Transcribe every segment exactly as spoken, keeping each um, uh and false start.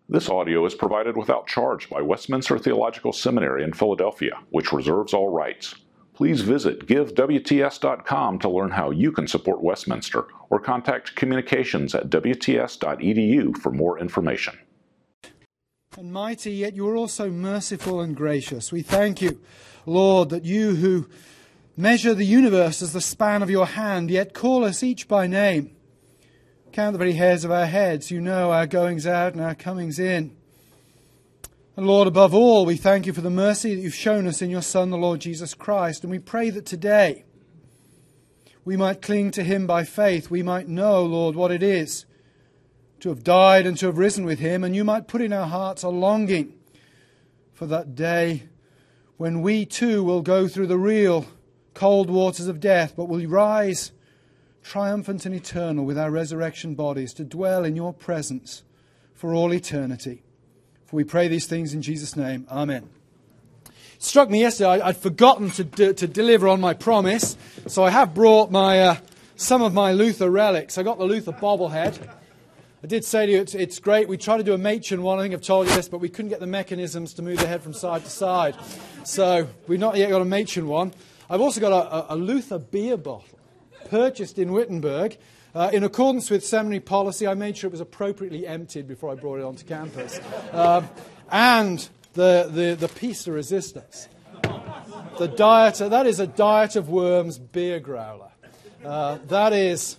This audio is provided without charge by Westminster Theological Seminary in Philadelphia, which reserves all rights. Please visit give w t s dot com to learn how you can support Westminster, or contact communications at w t s dot e d u for more information. And mighty, yet you are also merciful and gracious. We thank you, Lord, that you who measure the universe as the span of your hand, yet call us each by name. Count the very hairs of our heads. You know our goings out and our comings in. And Lord, above all, we thank you for the mercy that you've shown us in your Son, the Lord Jesus Christ. And we pray that today we might cling to him by faith. We might know, Lord, what it is to have died and to have risen with him. And you might put in our hearts a longing for that day when we too will go through the real cold waters of death, but will rise triumphant and eternal with our resurrection bodies to dwell in your presence for all eternity. For we pray these things in Jesus' name. Amen. It struck me yesterday, I'd forgotten to, de- to deliver on my promise, so I have brought my uh, some of my Luther relics. I got the Luther bobblehead. I did say to you, it's, it's great. We tried to do a Machen one, I think I've told you this, but we couldn't get the mechanisms to move the head from side to side. So we've not yet got a Machen one. I've also got a, a Luther beer bottle, purchased in Wittenberg. Uh, in accordance with seminary policy, I made sure it was appropriately emptied before I brought it onto campus. Um, and the, the, the piece de resistance. The diet, that is a Diet of Worms beer growler. Uh, that is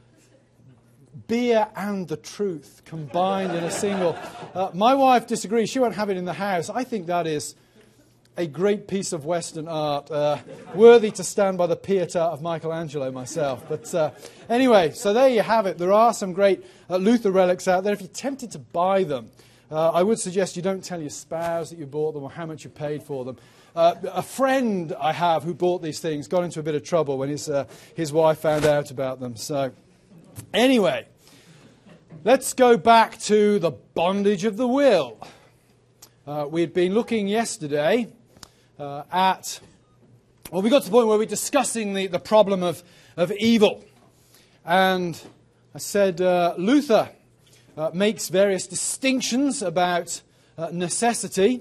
beer and the truth combined in a single. Uh, my wife disagrees. She won't have it in the house. I think that is a great piece of Western art, uh, worthy to stand by the Pietà of Michelangelo myself. But uh, anyway, so there you have it. There are some great uh, Luther relics out there. If you're tempted to buy them, uh, I would suggest you don't tell your spouse that you bought them or how much you paid for them. Uh, a friend I have who bought these things got into a bit of trouble when his, uh, his wife found out about them. So anyway, let's go back to the bondage of the will. Uh, we had been looking yesterday Uh, at, well, we got to the point where we're discussing the, the problem of, of evil. And I said uh, Luther uh, makes various distinctions about uh, necessity.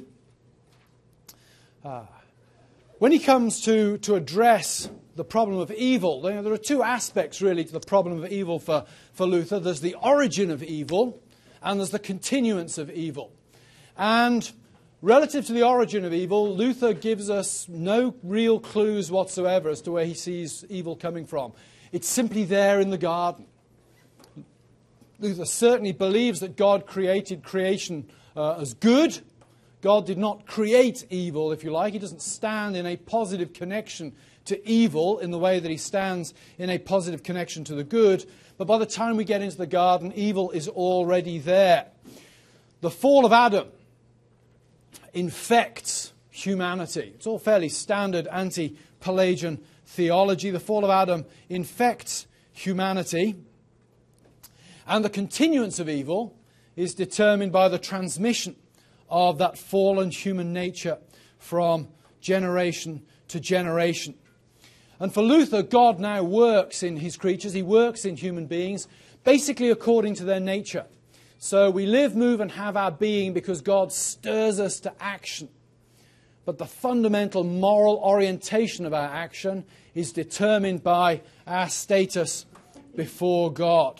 Uh, when he comes to, to address the problem of evil, you know, there are two aspects really to the problem of evil for, for Luther. There's the origin of evil and there's the continuance of evil. And relative to the origin of evil, Luther gives us no real clues whatsoever as to where he sees evil coming from. It's simply there in the garden. Luther certainly believes that God created creation uh, as good. God did not create evil, if you like. He doesn't stand in a positive connection to evil in the way that he stands in a positive connection to the good. But by the time we get into the garden, evil is already there. The fall of Adam infects humanity. It's all fairly standard anti-Pelagian theology. The fall of Adam infects humanity. And the continuance of evil is determined by the transmission of that fallen human nature from generation to generation. And for Luther, God now works in his creatures. He works in human beings, basically according to their nature. So we live, move, and have our being because God stirs us to action. But the fundamental moral orientation of our action is determined by our status before God.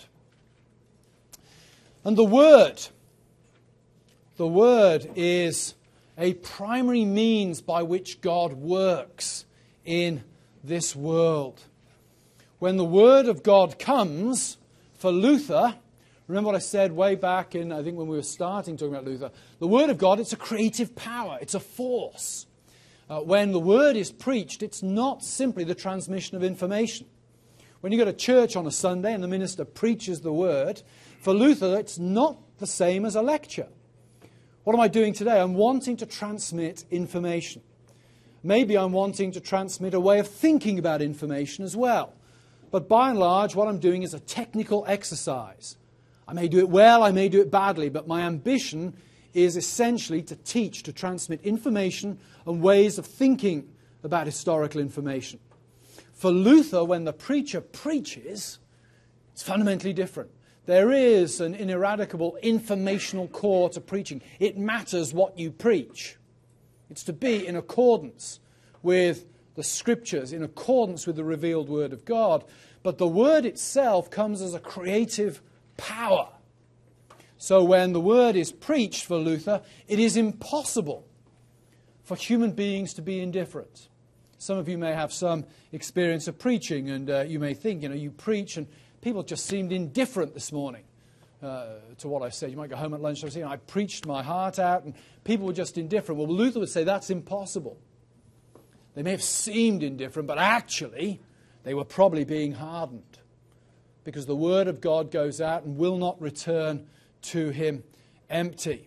And the Word, the Word is a primary means by which God works in this world. When the Word of God comes, for Luther, remember what I said way back in, I think when we were starting talking about Luther, the Word of God, it's a creative power, it's a force. Uh, when the Word is preached, it's not simply the transmission of information. When you go to church on a Sunday and the minister preaches the Word, for Luther, it's not the same as a lecture. What am I doing today? I'm wanting to transmit information. Maybe I'm wanting to transmit a way of thinking about information as well. But by and large, what I'm doing is a technical exercise. I may do it well, I may do it badly, but my ambition is essentially to teach, to transmit information and ways of thinking about historical information. For Luther, when the preacher preaches, it's fundamentally different. There is an ineradicable informational core to preaching. It matters what you preach. It's to be in accordance with the Scriptures, in accordance with the revealed Word of God. But the Word itself comes as a creative power. So when the Word is preached for Luther, it is impossible for human beings to be indifferent. Some of you may have some experience of preaching, and uh, you may think, you know, you preach and people just seemed indifferent this morning uh, to what I said. You might go home at lunch and say, I preached my heart out, and people were just indifferent. Well, Luther would say that's impossible. They may have seemed indifferent, but actually they were probably being hardened, because the Word of God goes out and will not return to him empty.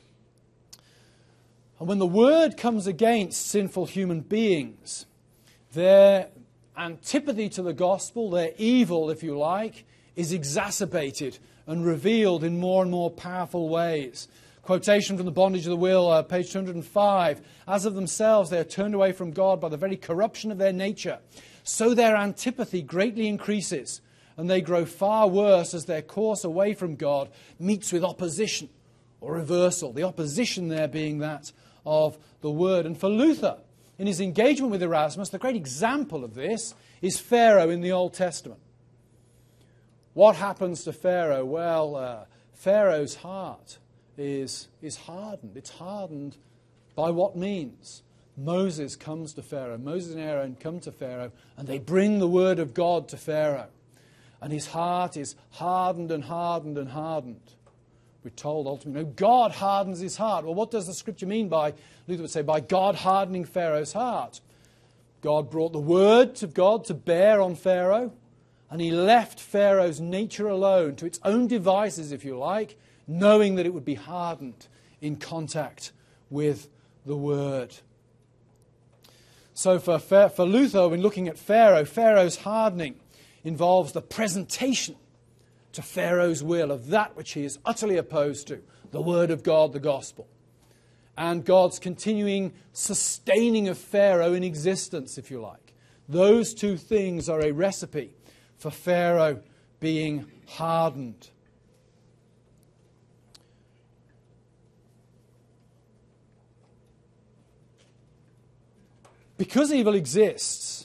And when the Word comes against sinful human beings, their antipathy to the gospel, their evil, if you like, is exacerbated and revealed in more and more powerful ways. Quotation from The Bondage of the Will, uh, page two hundred five. As of themselves, they are turned away from God by the very corruption of their nature. So their antipathy greatly increases, and they grow far worse as their course away from God meets with opposition or reversal. The opposition there being that of the Word. And for Luther, in his engagement with Erasmus, the great example of this is Pharaoh in the Old Testament. What happens to Pharaoh? Well, uh, Pharaoh's heart is, is hardened. It's hardened by what means? Moses comes to Pharaoh. Moses and Aaron come to Pharaoh, and they bring the Word of God to Pharaoh. And his heart is hardened and hardened and hardened. We're told ultimately, no, God hardens his heart. Well, what does the Scripture mean by, Luther would say, by God hardening Pharaoh's heart? God brought the Word of God to bear on Pharaoh, and he left Pharaoh's nature alone to its own devices, if you like, knowing that it would be hardened in contact with the Word. So for, for Luther, when looking at Pharaoh, Pharaoh's hardening involves the presentation to Pharaoh's will of that which he is utterly opposed to, the Word of God, the Gospel. And God's continuing sustaining of Pharaoh in existence, if you like. Those two things are a recipe for Pharaoh being hardened. Because evil exists,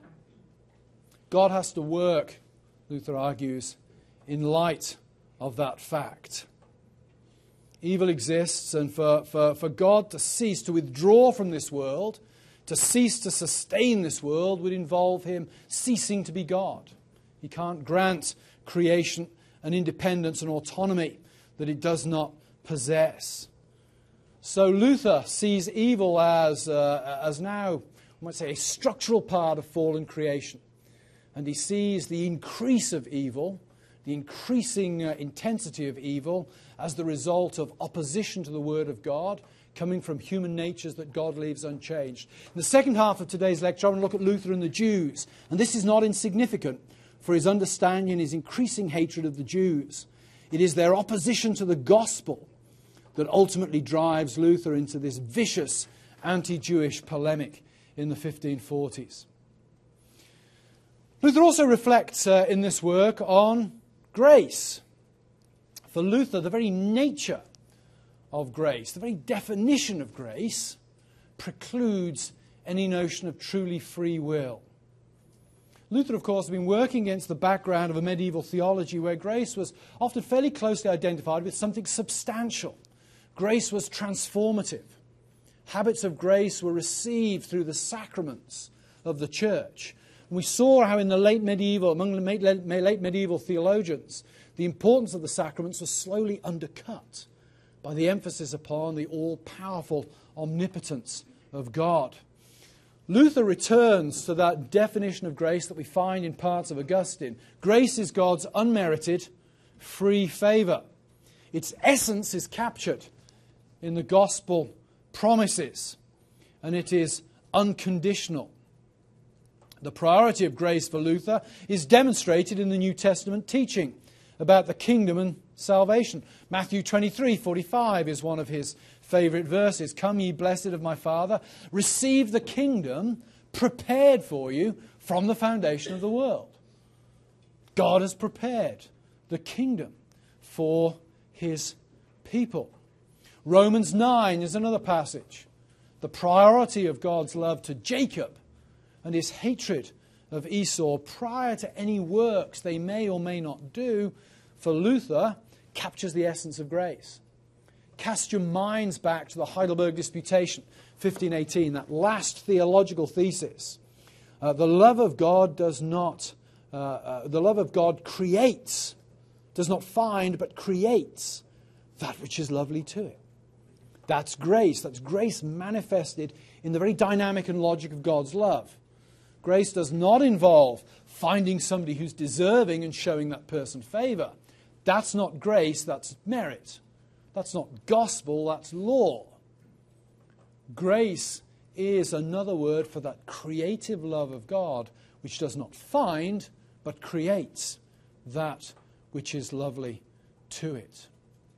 God has to work, Luther argues, in light of that fact. Evil exists, and for, for, for God to cease to withdraw from this world, to cease to sustain this world, would involve him ceasing to be God. He can't grant creation an independence and autonomy that it does not possess. So Luther sees evil as, uh, as now, I might say, a structural part of fallen creation. And he sees the increase of evil, the increasing uh, intensity of evil, as the result of opposition to the Word of God, coming from human natures that God leaves unchanged. In the second half of today's lecture, I want to look at Luther and the Jews. And this is not insignificant, for his understanding and his increasing hatred of the Jews. It is their opposition to the gospel that ultimately drives Luther into this vicious anti-Jewish polemic in the fifteen forties. Luther also reflects uh, in this work on grace. For Luther, the very nature of grace, the very definition of grace, precludes any notion of truly free will. Luther, of course, has been working against the background of a medieval theology where grace was often fairly closely identified with something substantial. Grace was transformative. Habits of grace were received through the sacraments of the church. And we saw how in the late medieval, among the late medieval theologians, the importance of the sacraments was slowly undercut by the emphasis upon the all-powerful omnipotence of God. Luther returns to that definition of grace that we find in parts of Augustine. Grace is God's unmerited, free favour. Its essence is captured in the gospel promises, and it is unconditional. The priority of grace for Luther is demonstrated in the New Testament teaching about the kingdom and salvation. Matthew twenty-three forty-five is one of his favourite verses. Come ye blessed of my Father, receive the kingdom prepared for you from the foundation of the world. God has prepared the kingdom for his people. Romans nine is another passage. The priority of God's love to Jacob and his hatred of Esau prior to any works they may or may not do, for Luther, captures the essence of grace. Cast your minds back to the Heidelberg Disputation, fifteen eighteen, that last theological thesis. Uh, the love of God does not, uh, uh, the love of God creates, does not find, but creates that which is lovely to it. That's grace. That's grace manifested in the very dynamic and logic of God's love. Grace does not involve finding somebody who's deserving and showing that person favor. That's not grace, that's merit. That's not gospel, that's law. Grace is another word for that creative love of God, which does not find, but creates that which is lovely to it.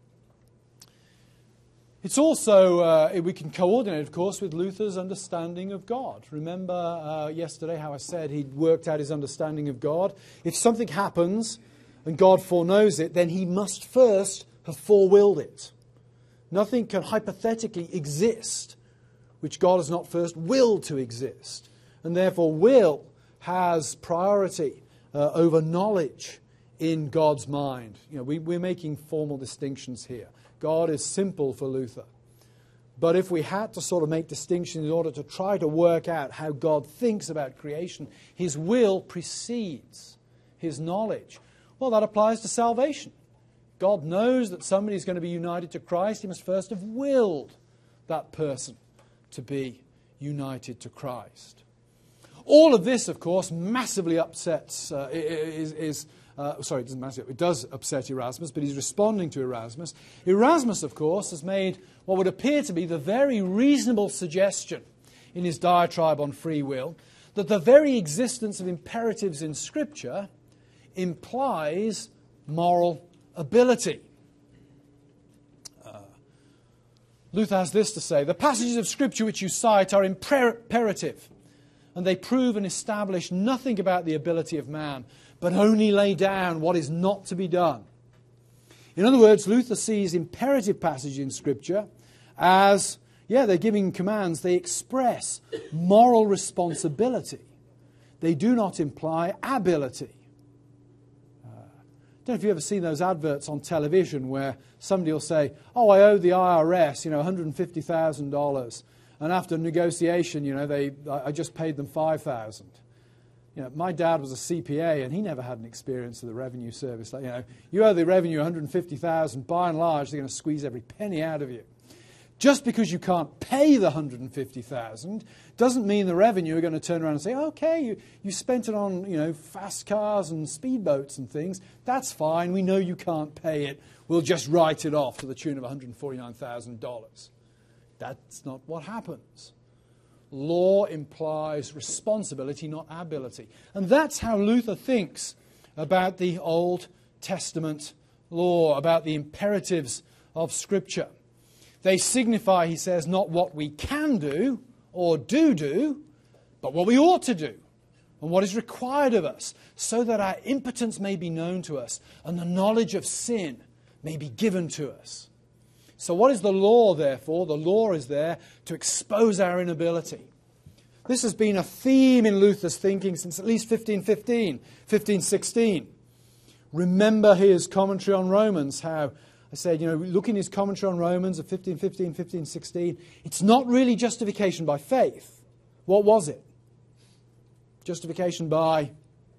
It's also, uh, we can coordinate, of course, with Luther's understanding of God. Remember uh, yesterday how I said he'd worked out his understanding of God? If something happens and God foreknows it, then he must first have forewilled it. Nothing can hypothetically exist which God has not first willed to exist. And therefore will has priority uh, over knowledge in God's mind. You know, we, we're making formal distinctions here. God is simple for Luther. But if we had to sort of make distinctions in order to try to work out how God thinks about creation, his will precedes his knowledge. Well, that applies to salvation. God knows that somebody is going to be united to Christ. He must first have willed that person to be united to Christ. All of this, of course, massively upsets, uh, is, is uh, sorry, it doesn't matter, it does upset Erasmus, but he's responding to Erasmus. Erasmus, of course, has made what would appear to be the very reasonable suggestion in his diatribe on free will, that the very existence of imperatives in Scripture implies moral ability. Uh, Luther has this to say: the passages of Scripture which you cite are imperative, and they prove and establish nothing about the ability of man, but only lay down what is not to be done. In other words, Luther sees imperative passages in Scripture as, yeah, they're giving commands. They express moral responsibility. They do not imply ability. I don't know if you've ever seen those adverts on television where somebody will say, oh, I owe the I R S, you know, one hundred fifty thousand dollars. And after negotiation, you know, they I just paid them five thousand dollars. You know, my dad was a C P A and he never had an experience of the revenue service. Like, you know, you owe the revenue one hundred fifty thousand dollars, by and large, they're going to squeeze every penny out of you. Just because you can't pay the one hundred fifty thousand dollars doesn't mean the revenue are going to turn around and say, okay, you, you spent it on, you know, fast cars and speedboats and things. That's fine. We know you can't pay it. We'll just write it off to the tune of one hundred forty-nine thousand dollars. That's not what happens. Law implies responsibility, not ability. And that's how Luther thinks about the Old Testament law, about the imperatives of Scripture. They signify, he says, not what we can do or do do, but what we ought to do and what is required of us, so that our impotence may be known to us and the knowledge of sin may be given to us. So what is the law, therefore? The law is there to expose our inability. This has been a theme in Luther's thinking since at least fifteen fifteen, fifteen sixteen. Remember his commentary on Romans, how I said, you know, look in his commentary on Romans of fifteen fifteen, fifteen sixteen. It's not really justification by faith. What was it? Justification by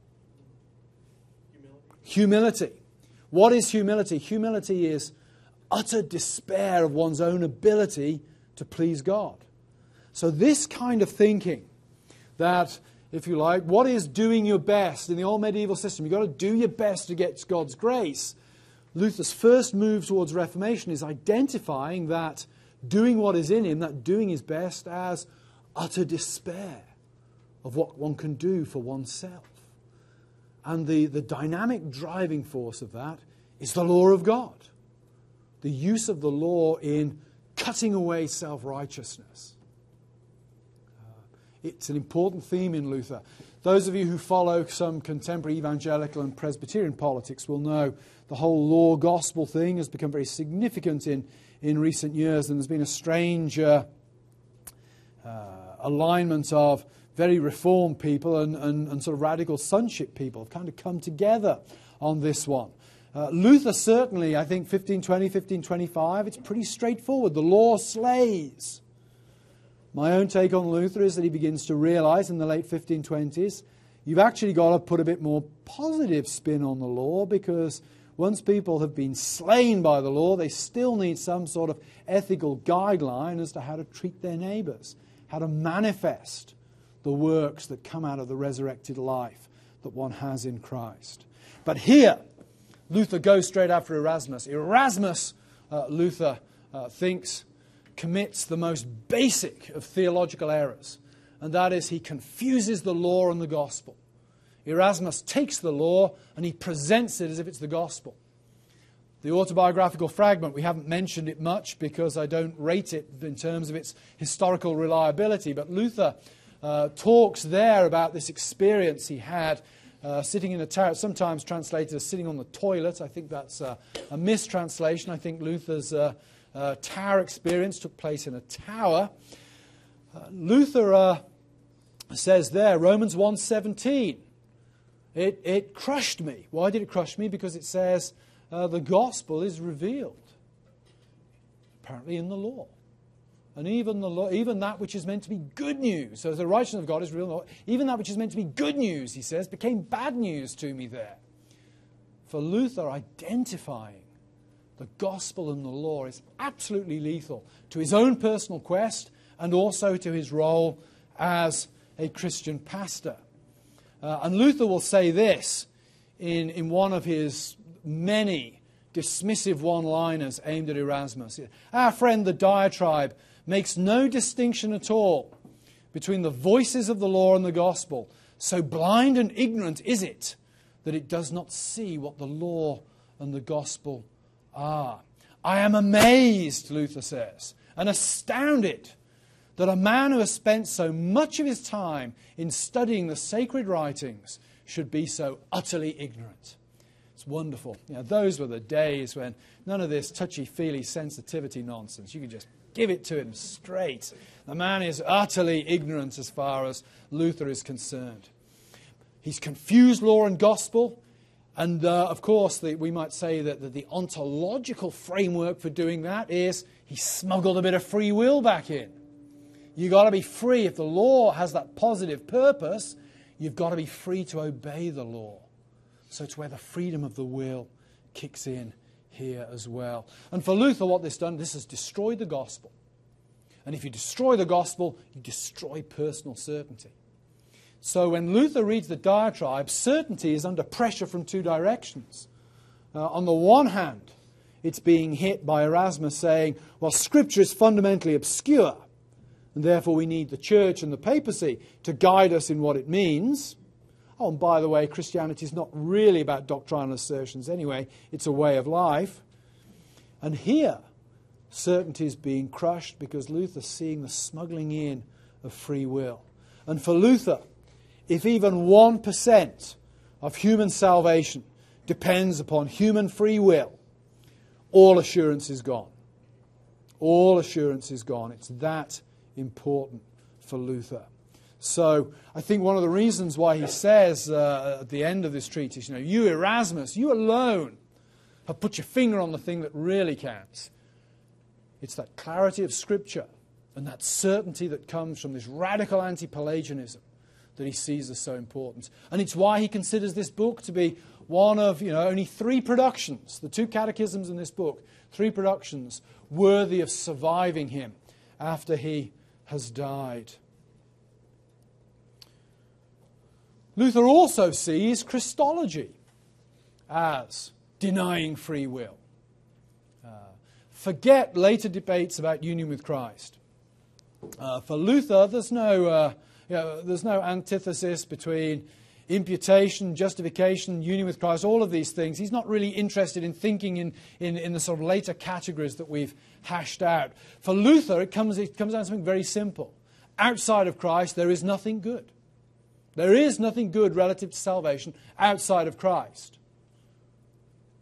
humility. Humility. What is humility? Humility is utter despair of one's own ability to please God. So this kind of thinking that, if you like, what is doing your best in the old medieval system? You've got to do your best to get God's grace. Luther's first move towards Reformation is identifying that doing what is in him, that doing his best, as utter despair of what one can do for oneself. And the, the dynamic driving force of that is the law of God. The use of the law in cutting away self-righteousness. Uh, it's an important theme in Luther. Those of you who follow some contemporary evangelical and Presbyterian politics will know the whole law gospel thing has become very significant in, in recent years, and there's been a strange uh, uh, alignment of very reformed people and, and, and sort of radical sonship people have kind of come together on this one. Uh, Luther certainly, I think fifteen twenty, fifteen twenty-five, it's pretty straightforward. The law slays. My own take on Luther is that he begins to realize in the late fifteen twenties, you've actually got to put a bit more positive spin on the law, because once people have been slain by the law, they still need some sort of ethical guideline as to how to treat their neighbors, how to manifest the works that come out of the resurrected life that one has in Christ. But here, Luther goes straight after Erasmus. Erasmus, uh, Luther uh, thinks, commits the most basic of theological errors, and that is he confuses the law and the gospel. Erasmus takes the law and he presents it as if it's the gospel. The autobiographical fragment, we haven't mentioned it much because I don't rate it in terms of its historical reliability, but Luther uh, talks there about this experience he had Uh, sitting in a tower, sometimes translated as sitting on the toilet. I think that's uh, a mistranslation. I think Luther's uh, uh, tower experience took place in a tower. Uh, Luther uh, says there, Romans one seventeen, it, it crushed me. Why did it crush me? Because it says uh, the gospel is revealed, apparently in the law. And even the law, even that which is meant to be good news, so the righteousness of God is real, even that which is meant to be good news, he says, became bad news to me there. For Luther, identifying the gospel and the law is absolutely lethal to his own personal quest and also to his role as a Christian pastor. Uh, and Luther will say this in, in one of his many dismissive one-liners aimed at Erasmus. Our friend the diatribe makes no distinction at all between the voices of the law and the gospel. So blind and ignorant is it that it does not see what the law and the gospel are. I am amazed, Luther says, and astounded that a man who has spent so much of his time in studying the sacred writings should be so utterly ignorant. It's wonderful. You know, those were the days when none of this touchy-feely sensitivity nonsense. You could just give it to him straight. The man is utterly ignorant as far as Luther is concerned. He's confused law and gospel. And, uh, of course, the, we might say that the, the ontological framework for doing that is he smuggled a bit of free will back in. You've got to be free. If the law has that positive purpose, you've got to be free to obey the law. So it's where the freedom of the will kicks in here as well. And for Luther, what this done, this has destroyed the gospel. And if you destroy the gospel, you destroy personal certainty. So when Luther reads the diatribe, certainty is under pressure from two directions. Uh, on the one hand, it's being hit by Erasmus saying, well, Scripture is fundamentally obscure, and therefore we need the church and the papacy to guide us in what it means. Oh, and by the way, Christianity is not really about doctrinal assertions anyway. It's a way of life. And here, certainty is being crushed because Luther's seeing the smuggling in of free will. And for Luther, if even one percent of human salvation depends upon human free will, all assurance is gone. All assurance is gone. It's that important for Luther. So I think one of the reasons why he says uh, at the end of this treatise, you know, you Erasmus, you alone have put your finger on the thing that really counts. It's that clarity of Scripture and that certainty that comes from this radical anti-Pelagianism that he sees as so important. And it's why he considers this book to be one of, you know, only three productions, the two catechisms in this book, three productions worthy of surviving him after he has died. Luther also sees Christology as denying free will. Uh, forget later debates about union with Christ. Uh, for Luther, there's no, uh, you know, there's no antithesis between imputation, justification, union with Christ, all of these things. He's not really interested in thinking in, in, in the sort of later categories that we've hashed out. For Luther, it comes, it comes down to something very simple. Outside of Christ, there is nothing good. There is nothing good relative to salvation outside of Christ.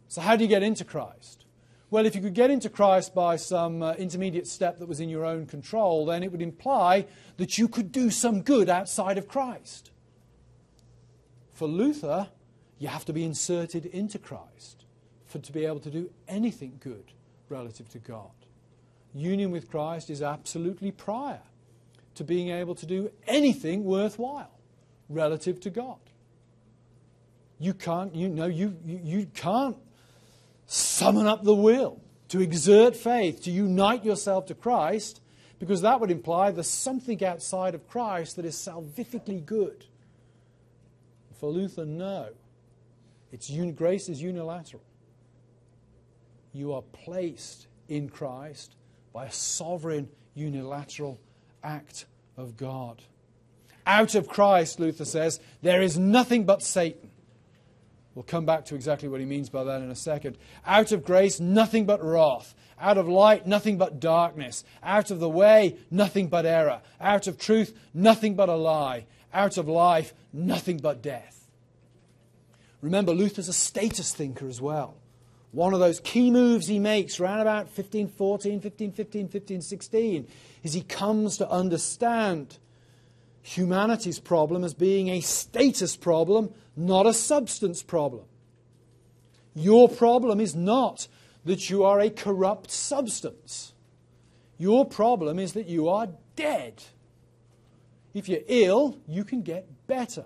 So how do you get into Christ? Well, if you could get into Christ by some uh, intermediate step that was in your own control, then it would imply that you could do some good outside of Christ. For Luther, you have to be inserted into Christ for to be able to do anything good relative to God. Union with Christ is absolutely prior to being able to do anything worthwhile relative to God. You can't, you know, you, you, you can't summon up the will to exert faith, to unite yourself to Christ, because that would imply there's something outside of Christ that is salvifically good. For Luther, no. It's un- grace is unilateral. You are placed in Christ by a sovereign unilateral act of God. Out of Christ, Luther says, there is nothing but Satan. We'll come back to exactly what he means by that in a second. Out of grace, nothing but wrath. Out of light, nothing but darkness. Out of the way, nothing but error. Out of truth, nothing but a lie. Out of life, nothing but death. Remember, Luther's a status thinker as well. One of those key moves he makes around about fifteen fourteen, fifteen fifteen, fifteen sixteen is he comes to understand humanity's problem as being a status problem, not a substance problem. Your problem is not that you are a corrupt substance. Your problem is that you are dead. If you're ill, you can get better.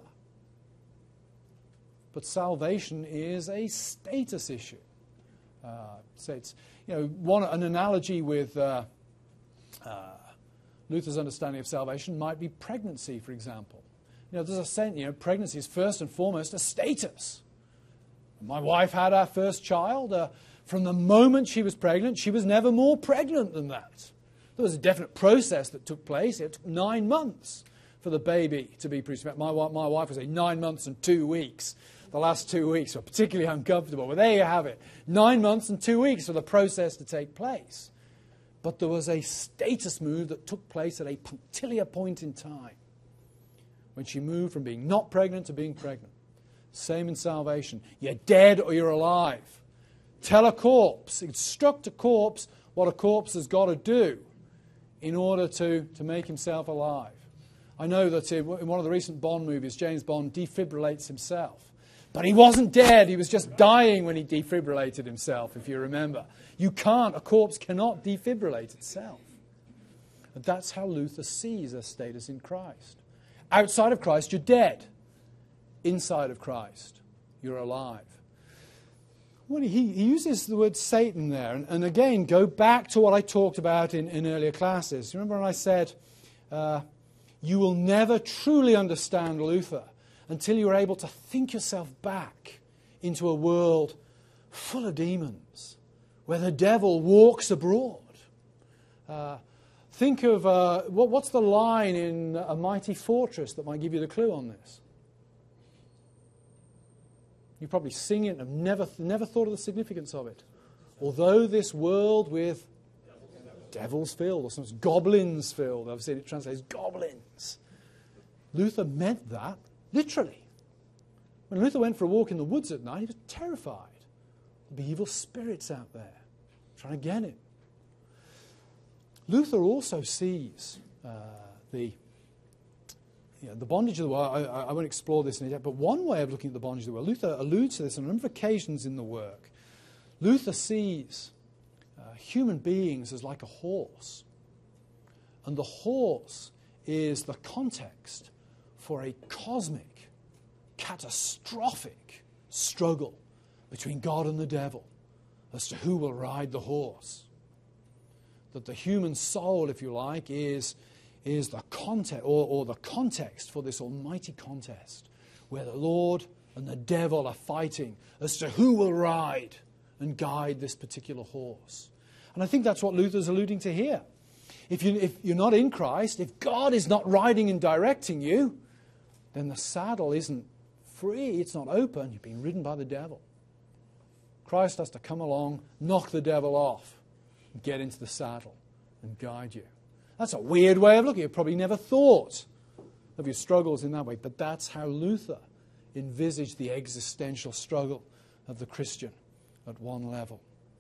But salvation is a status issue. Uh, so it's, you know, one, an analogy with uh, uh, Luther's understanding of salvation might be pregnancy, for example. You know, there's a sense, you know, pregnancy is first and foremost a status. My wife had our first child. Uh, from the moment she was pregnant, she was never more pregnant than that. There was a definite process that took place. It took nine months for the baby to be produced. My, my wife was a nine months and two weeks. The last two weeks were particularly uncomfortable. But there you have it. Nine months and two weeks for the process to take place. But there was a status move that took place at a punctiliar point in time when she moved from being not pregnant to being pregnant. Same in salvation. You're dead or you're alive. Tell a corpse, instruct a corpse what a corpse has got to do in order to, to make himself alive. I know that in one of the recent Bond movies, James Bond defibrillates himself. But he wasn't dead, he was just dying when he defibrillated himself, if you remember. You can't, a corpse cannot defibrillate itself. But that's how Luther sees a status in Christ. Outside of Christ, you're dead. Inside of Christ, you're alive. Well, he, he uses the word Satan there. And, and again, go back to what I talked about in, in earlier classes. Remember when I said, uh, you will never truly understand Luther until you're able to think yourself back into a world full of demons, where the devil walks abroad. Uh, think of, uh, what, what's the line in A Mighty Fortress that might give you the clue on this? You probably sing it and have never, never thought of the significance of it. Although this world with devils filled, or sometimes goblins filled, I've seen it translated as goblins. Luther meant that literally. When Luther went for a walk in the woods at night, he was terrified. There'd be evil spirits out there trying to get him. Luther also sees uh, the You know, the bondage of the world. I, I won't explore this in depth, but one way of looking at the bondage of the world, Luther alludes to this on a number of occasions in the work. Luther sees uh, human beings as like a horse. And the horse is the context for a cosmic, catastrophic struggle between God and the devil as to who will ride the horse. That the human soul, if you like, is... is the context or, or the context for this almighty contest where the Lord and the devil are fighting as to who will ride and guide this particular horse. And I think that's what Luther's alluding to here. If, you, if you're not in Christ, if God is not riding and directing you, then the saddle isn't free, it's not open, you're being ridden by the devil. Christ has to come along, knock the devil off, and get into the saddle and guide you. That's a weird way of looking. You probably never thought of your struggles in that way. But that's how Luther envisaged the existential struggle of the Christian at one level.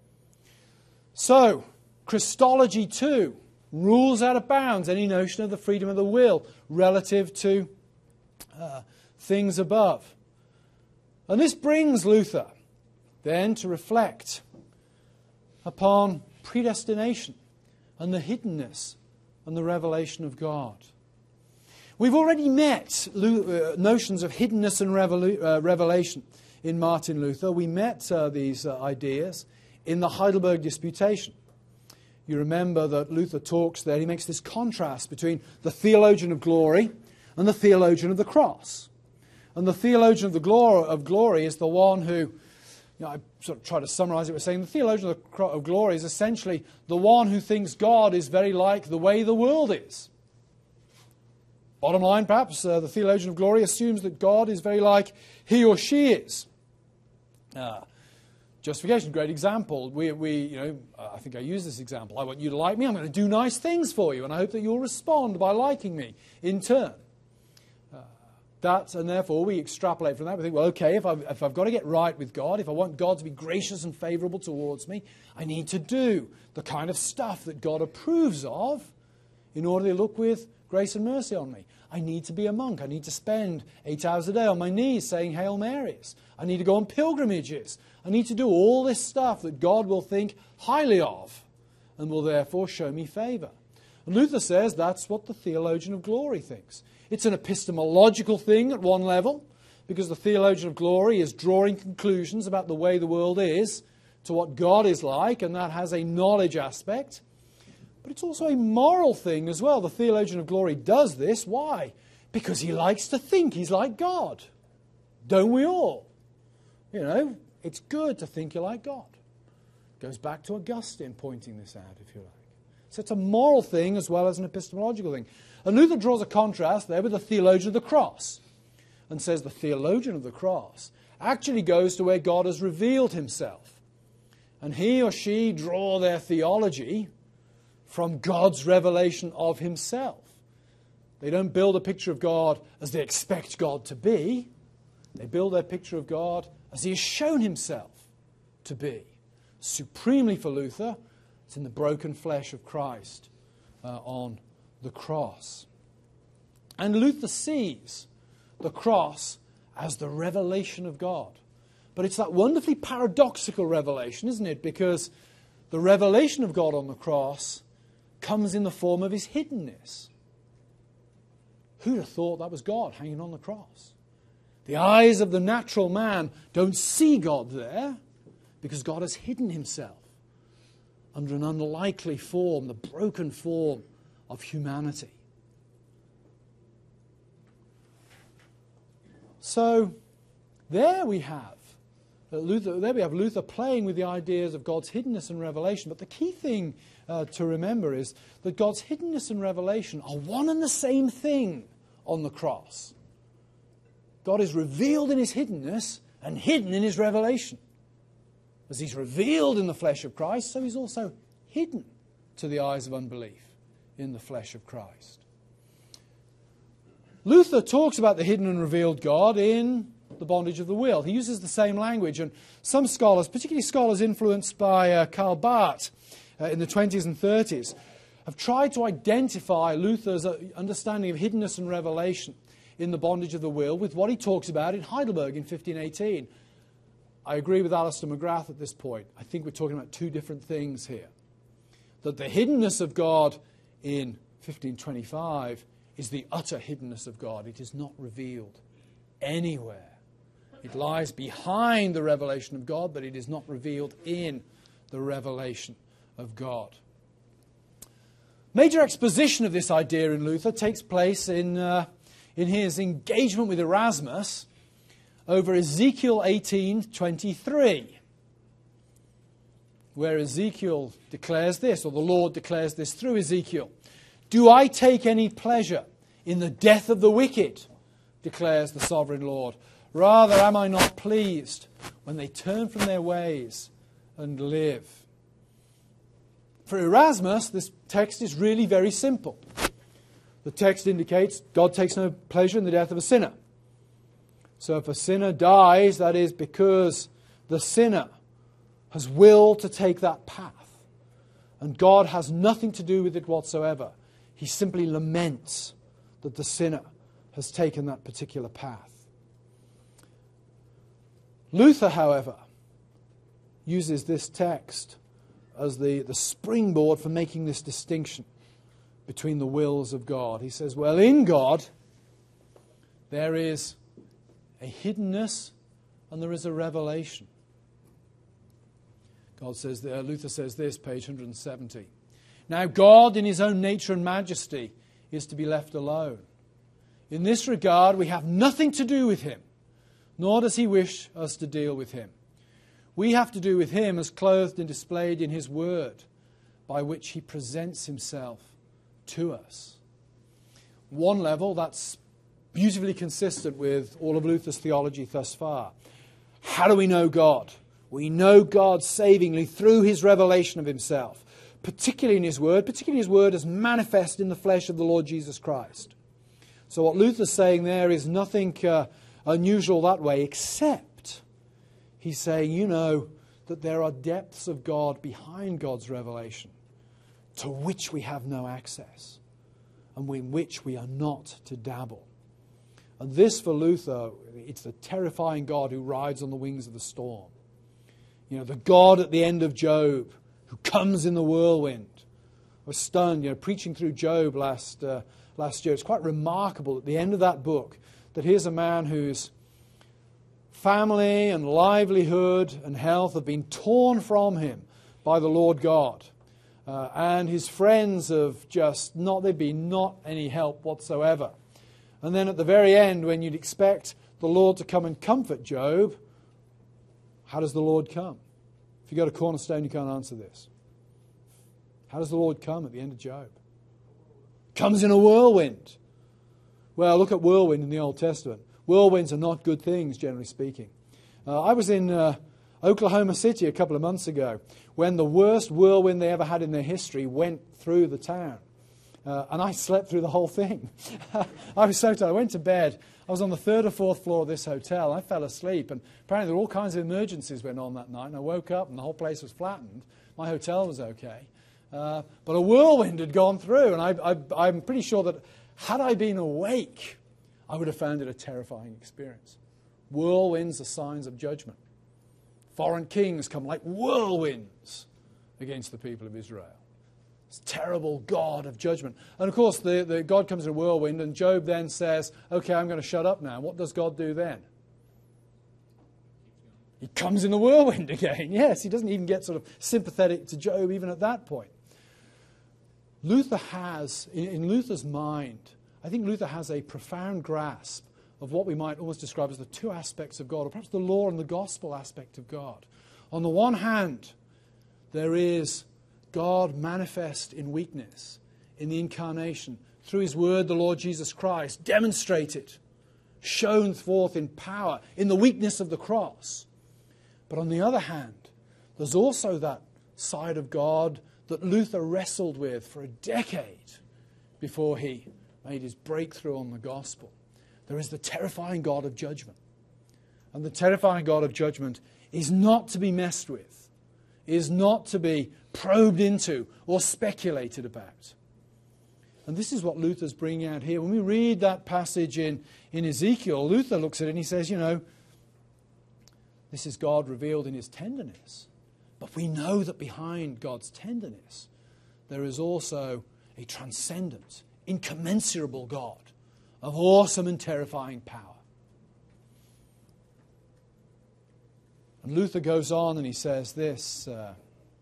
So, Christology too rules out of bounds any notion of the freedom of the will relative to uh, things above. And this brings Luther then to reflect upon predestination and the hiddenness and the revelation of God. We've already met uh, notions of hiddenness and revelu- uh, revelation in Martin Luther. We met uh, these uh, ideas in the Heidelberg Disputation. You remember that Luther talks there, he makes this contrast between the theologian of glory and the theologian of the cross. And the theologian of the glory, of glory is the one who, you know, I sort of try to summarize it by saying the theologian of, the cro- of glory is essentially the one who thinks God is very like the way the world is. Bottom line, perhaps, uh, the theologian of glory assumes that God is very like he or she is. Uh, justification, great example. We, we, you know, I think I use this example. I want you to like me. I'm going to do nice things for you, and I hope that you'll respond by liking me in turn. Uh, that, and therefore, we extrapolate from that. We think, well, okay, if I've, if I've got to get right with God, if I want God to be gracious and favourable towards me, I need to do the kind of stuff that God approves of in order to look with grace and mercy on me. I need to be a monk. I need to spend eight hours a day on my knees saying Hail Marys. I need to go on pilgrimages. I need to do all this stuff that God will think highly of and will therefore show me favour. And Luther says that's what the theologian of glory thinks. It's an epistemological thing at one level, because the theologian of glory is drawing conclusions about the way the world is to what God is like, and that has a knowledge aspect. But it's also a moral thing as well. The theologian of glory does this. Why? Because he likes to think he's like God. Don't we all? You know, it's good to think you're like God. Goes back to Augustine pointing this out, if you like. So it's a moral thing as well as an epistemological thing. And Luther draws a contrast there with the theologian of the cross and says the theologian of the cross actually goes to where God has revealed himself. And he or she draw their theology from God's revelation of himself. They don't build a picture of God as they expect God to be. They build their picture of God as he has shown himself to be. Supremely for Luther, it's in the broken flesh of Christ uh, on the cross. And Luther sees the cross as the revelation of God. But it's that wonderfully paradoxical revelation, isn't it? Because the revelation of God on the cross comes in the form of his hiddenness. Who'd have thought that was God hanging on the cross? The eyes of the natural man don't see God there because God has hidden himself under an unlikely form, the broken form of humanity. So there we have Luther, there we have Luther playing with the ideas of God's hiddenness and revelation. But the key thing uh, to remember is that God's hiddenness and revelation are one and the same thing on the cross. God is revealed in his hiddenness and hidden in his revelation. As he's revealed in the flesh of Christ, so he's also hidden to the eyes of unbelief in the flesh of Christ. Luther talks about the hidden and revealed God in The Bondage of the Will. He uses the same language, and some scholars, particularly scholars influenced by uh, Karl Barth uh, in the twenties and thirties, have tried to identify Luther's uh, understanding of hiddenness and revelation in The Bondage of the Will with what he talks about in Heidelberg in fifteen eighteen. I agree with Alistair McGrath at this point. I think we're talking about two different things here. That the hiddenness of God in fifteen twenty-five is the utter hiddenness of God. It is not revealed anywhere. It lies behind the revelation of God, but it is not revealed in the revelation of God. Major exposition of this idea in Luther takes place in, uh, in his engagement with Erasmus over Ezekiel eighteen twenty-three, where Ezekiel declares this, or the Lord declares this through Ezekiel. Do I take any pleasure in the death of the wicked, declares the sovereign Lord. Rather am I not pleased when they turn from their ways and live. For Erasmus, this text is really very simple. The text indicates God takes no pleasure in the death of a sinner. So if a sinner dies, that is because the sinner has willed to take that path. And God has nothing to do with it whatsoever. He simply laments that the sinner has taken that particular path. Luther, however, uses this text as the, the springboard for making this distinction between the wills of God. He says, well, in God, there is a hiddenness and there is a revelation. God says, uh, Luther says this, page one seventy. Now, God, in his own nature and majesty, is to be left alone. In this regard, we have nothing to do with him, nor does he wish us to deal with him. We have to do with him as clothed and displayed in his word, by which he presents himself to us. One level, that's beautifully consistent with all of Luther's theology thus far. How do we know God? We know God savingly through his revelation of himself, particularly in his word, particularly his word as manifest in the flesh of the Lord Jesus Christ. So what Luther's saying there is nothing uh, unusual that way, except he's saying, you know, that there are depths of God behind God's revelation to which we have no access and in which we are not to dabble. And this, for Luther, it's the terrifying God who rides on the wings of the storm. You know, the God at the end of Job who comes in the whirlwind. I was stunned, you know, preaching through Job last, uh, last year. It's quite remarkable at the end of that book that here's a man whose family and livelihood and health have been torn from him by the Lord God. Uh, and his friends have just not, they've been not any help whatsoever. And then at the very end, when you'd expect the Lord to come and comfort Job, how does the Lord come? If you go to Cornerstone, you can't answer this. How does the Lord come at the end of Job? Comes in a whirlwind. Well, look at whirlwind in the Old Testament. Whirlwinds are not good things, generally speaking. Uh, I was in uh, Oklahoma City a couple of months ago when the worst whirlwind they ever had in their history went through the town. Uh, and I slept through the whole thing. I was so tired. I went to bed. I was on the third or fourth floor of this hotel. I fell asleep. And apparently there were all kinds of emergencies went on that night. And I woke up and the whole place was flattened. My hotel was okay. Uh, but a whirlwind had gone through. And I, I, I'm pretty sure that had I been awake, I would have found it a terrifying experience. Whirlwinds are signs of judgment. Foreign kings come like whirlwinds against the people of Israel. This terrible God of judgment. And of course, the, the God comes in a whirlwind, and Job then says, okay, I'm going to shut up now. What does God do then? He comes in the whirlwind again. Yes, he doesn't even get sort of sympathetic to Job even at that point. Luther has, in, in Luther's mind, I think Luther has a profound grasp of what we might almost describe as the two aspects of God, or perhaps the law and the gospel aspect of God. On the one hand, there is God manifest in weakness, in the incarnation, through his word, the Lord Jesus Christ, demonstrated, shown forth in power, in the weakness of the cross. But on the other hand, there's also that side of God that Luther wrestled with for a decade before he made his breakthrough on the gospel. There is the terrifying God of judgment. And the terrifying God of judgment is not to be messed with, is not to be probed into or speculated about. And this is what Luther's bringing out here. When we read that passage in, in Ezekiel, Luther looks at it and he says, you know, this is God revealed in his tenderness. But we know that behind God's tenderness, there is also a transcendent, incommensurable God of awesome and terrifying power. And Luther goes on and he says this, uh,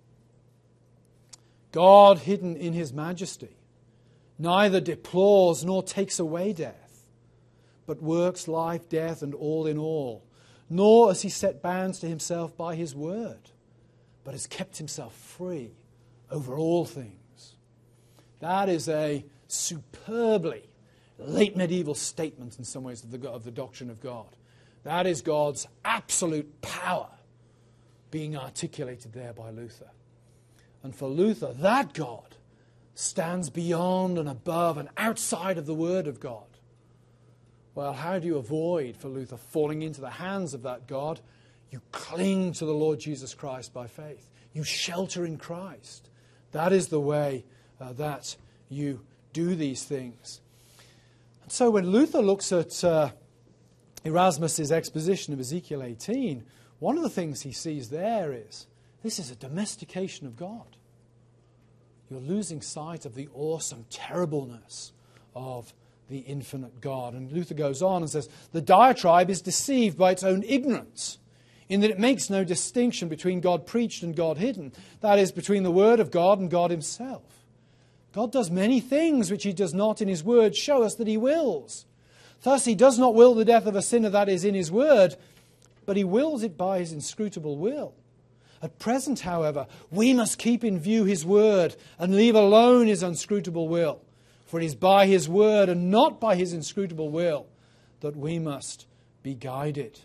God hidden in his majesty neither deplores nor takes away death, but works life, death, and all in all. Nor has he set bounds to himself by his word, but has kept himself free over all things. That is a superbly late medieval statement in some ways of the, of the doctrine of God. That is God's absolute power being articulated there by Luther. And for Luther, that God stands beyond and above and outside of the Word of God. Well, how do you avoid, for Luther, falling into the hands of that God? You cling to the Lord Jesus Christ by faith. You shelter in Christ. That is the way uh, that you do these things. And so when Luther looks at uh, Erasmus's exposition of Ezekiel eighteen, one of the things he sees there is, this is a domestication of God. You're losing sight of the awesome terribleness of the infinite God. And Luther goes on and says, the diatribe is deceived by its own ignorance, in that it makes no distinction between God preached and God hidden. That is, between the Word of God and God himself. God does many things which he does not in his Word show us that he wills. Thus he does not will the death of a sinner that is in his Word, but he wills it by his inscrutable will. At present, however, we must keep in view his Word and leave alone his inscrutable will. For it is by his Word and not by his inscrutable will that we must be guided.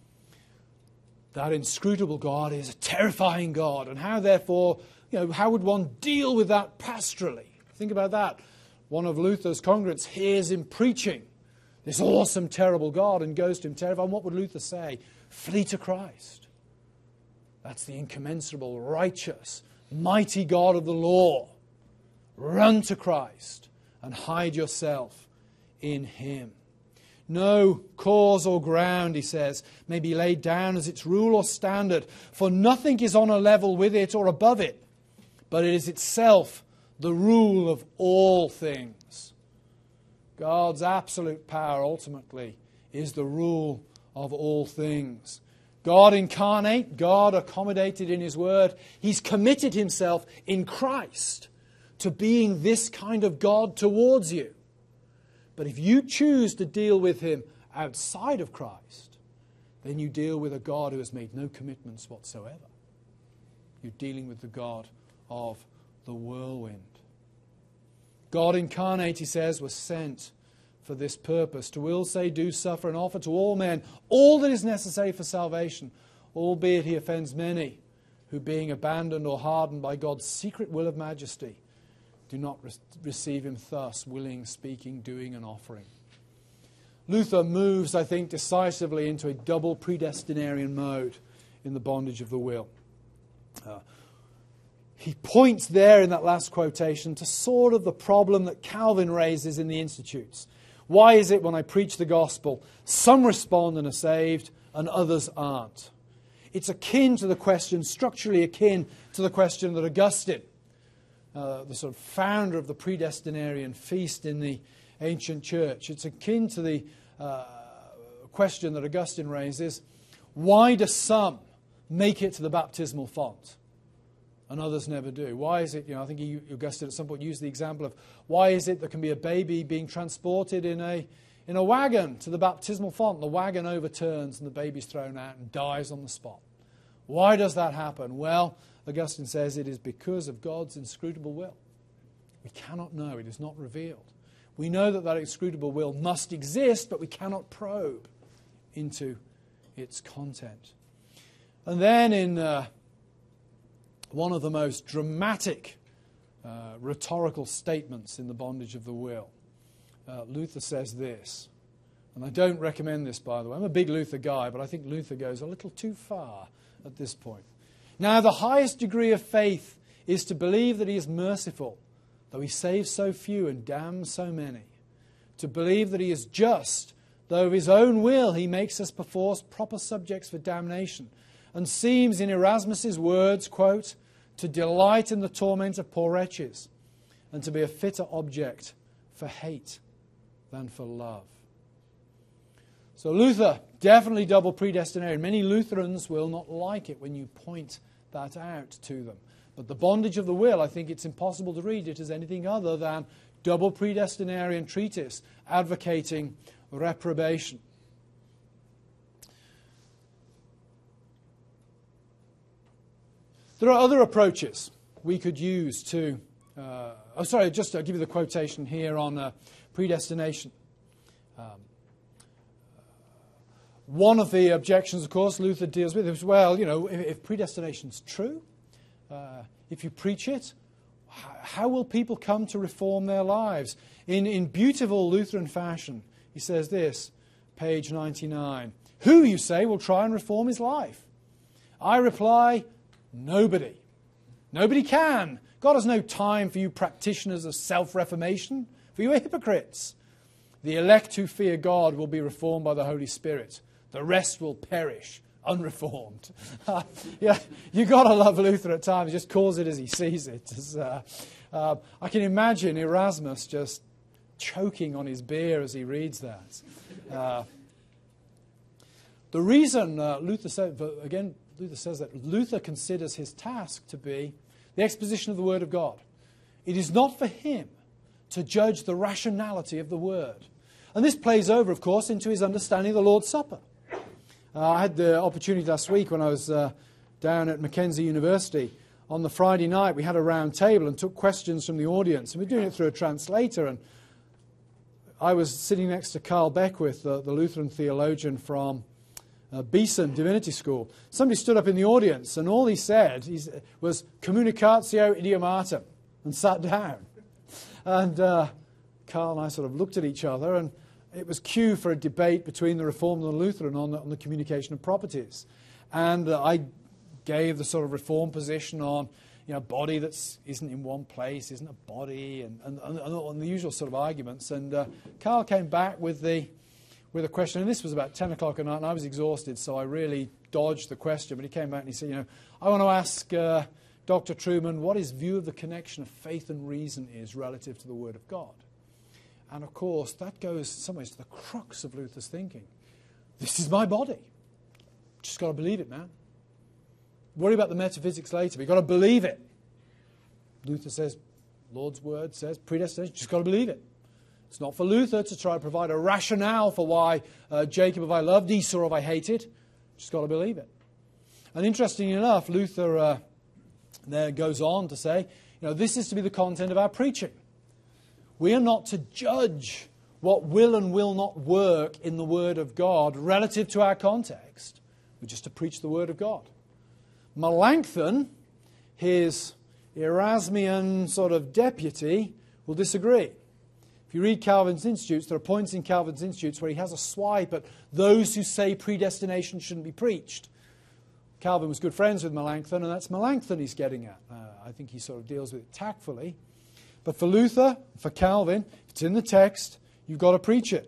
That inscrutable God is a terrifying God. And how, therefore, you know, how would one deal with that pastorally? Think about that. One of Luther's congregants hears him preaching this awesome, terrible God and goes to him terrified. And what would Luther say? Flee to Christ. That's the incommensurable, righteous, mighty God of the law. Run to Christ and hide yourself in him. No cause or ground, he says, may be laid down as its rule or standard, for nothing is on a level with it or above it, but it is itself the rule of all things. God's absolute power ultimately is the rule of all things. God incarnate, God accommodated in his Word, he's committed himself in Christ to being this kind of God towards you. But if you choose to deal with him outside of Christ, then you deal with a God who has made no commitments whatsoever. You're dealing with the God of the whirlwind. God incarnate, he says, was sent for this purpose, to will, say, do, suffer, and offer to all men all that is necessary for salvation, albeit he offends many, who being abandoned or hardened by God's secret will of majesty, do not re- receive him thus, willing, speaking, doing, and offering. Luther moves, I think, decisively into a double predestinarian mode in the bondage of the will. Uh, he points there in that last quotation to sort of the problem that Calvin raises in the Institutes. Why is it when I preach the gospel, some respond and are saved and others aren't? It's akin to the question, structurally akin to the question that Augustine, Uh, the sort of founder of the predestinarian feast in the ancient church. It's akin to the uh, question that Augustine raises, why do some make it to the baptismal font and others never do? Why is it, you know, I think he, Augustine at some point used the example of, why is it there can be a baby being transported in a, in a wagon to the baptismal font, the wagon overturns and the baby's thrown out and dies on the spot? Why does that happen? Well, Augustine says it is because of God's inscrutable will. We cannot know. It is not revealed. We know that that inscrutable will must exist, but we cannot probe into its content. And then in uh, one of the most dramatic uh, rhetorical statements in the bondage of the will, uh, Luther says this, and I don't recommend this, by the way. I'm a big Luther guy, but I think Luther goes a little too far at this point. Now, the highest degree of faith is to believe that he is merciful, though he saves so few and damns so many. To believe that he is just, though of his own will he makes us perforce proper subjects for damnation, and seems, in Erasmus's words, quote, to delight in the torment of poor wretches, and to be a fitter object for hate than for love. So Luther, definitely double predestinarian. Many Lutherans will not like it when you point that out to them. But the bondage of the will, I think it's impossible to read it as anything other than double predestinarian treatise advocating reprobation. There are other approaches we could use to... Uh, oh, sorry, just to give you the quotation here on uh, predestination. Um, One of the objections, of course, Luther deals with is, well, you know, if, if predestination's true, uh, if you preach it, how will people come to reform their lives? In, in beautiful Lutheran fashion, he says this, page ninety-nine. Who, you say, will try and reform his life? I reply, nobody. Nobody can. God has no time for you practitioners of self-reformation, for you are hypocrites. The elect who fear God will be reformed by the Holy Spirit. The rest will perish unreformed. Uh, yeah, you've got to love Luther at times. He just calls it as he sees it. As, uh, uh, I can imagine Erasmus just choking on his beer as he reads that. Uh, the reason uh, Luther said, again, Luther says that Luther considers his task to be the exposition of the Word of God. It is not for him to judge the rationality of the Word. And this plays over, of course, into his understanding of the Lord's Supper. Uh, I had the opportunity last week when I was uh, down at Mackenzie University. On the Friday night, we had a round table and took questions from the audience. And we're doing it through a translator. And I was sitting next to Carl Beckwith, the, the Lutheran theologian from uh, Beeson Divinity School. Somebody stood up in the audience, and all he said he's, was communicatio idiomatum, and sat down. And uh, Carl and I sort of looked at each other, and it was cue for a debate between the Reformed and the Lutheran on the, on the communication of properties. And uh, I gave the sort of Reformed position on, you know, body that isn't in one place, isn't a body, and, and, and, and the usual sort of arguments. And uh, Carl came back with the with a question, and this was about ten o'clock at night, and I was exhausted, so I really dodged the question. But he came back and he said, you know, I want to ask uh, Doctor Truman what his view of the connection of faith and reason is relative to the Word of God. And of course, that goes in some ways to the crux of Luther's thinking. This is my body. Just got to believe it, man. Worry about the metaphysics later, but you've got to believe it. Luther says, Lord's Word says, predestination, just got to believe it. It's not for Luther to try to provide a rationale for why uh, Jacob have I loved, Esau have I hated. Just got to believe it. And interestingly enough, Luther uh, there goes on to say, you know, this is to be the content of our preaching. We are not to judge what will and will not work in the Word of God relative to our context. We're just to preach the Word of God. Melanchthon, his Erasmian sort of deputy, will disagree. If you read Calvin's Institutes, there are points in Calvin's Institutes where he has a swipe at those who say predestination shouldn't be preached. Calvin was good friends with Melanchthon, and that's Melanchthon he's getting at. Uh, I think he sort of deals with it tactfully. But for Luther, for Calvin, if it's in the text, you've got to preach it.